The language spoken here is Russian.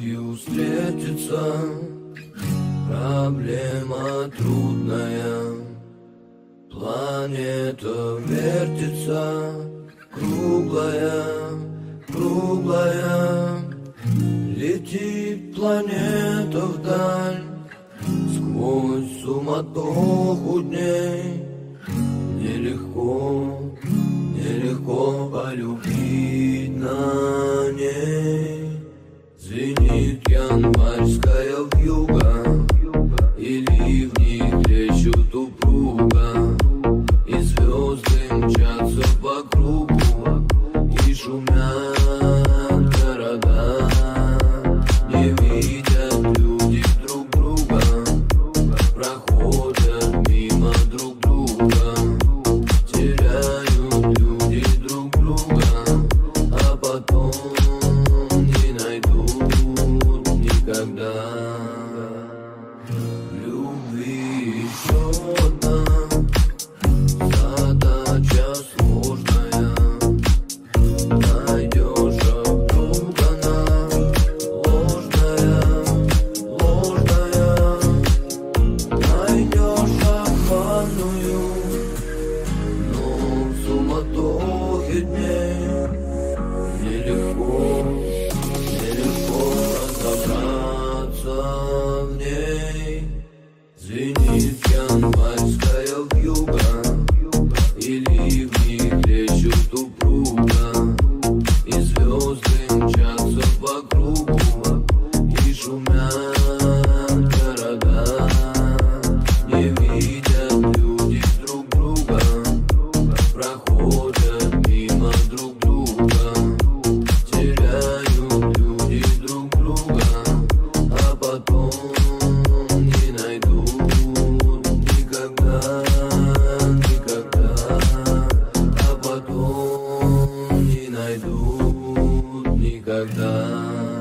любовью встретиться. Проблема трудная, планета вертится, круглая, круглая. Летит планета вдаль, сквозь суматоху дней. Нелегко, нелегко полюбить на ней. Звенит январская вьюга, и ливни трещут упруго, и звезды мчатся по кругу, и шумят города. Не видят люди друг друга, проходят мимо друг друга. Теряют люди друг друга, а потом не найдут никогда. Любви еще одна задача сложная. Найдешь, а вдруг она ложная, ложная. Найдешь обманную, но в суматохе дней нелегко, нелегко разобраться в ней. Звенит январская вьюга, и ливни трещут упруго, и звезды мчатся по кругу, и шумят города. Не видят люди друг друга, проходят мимо друг друга. Теряют люди друг друга, а потом не найдут никогда, никогда. А потом не найдут никогда.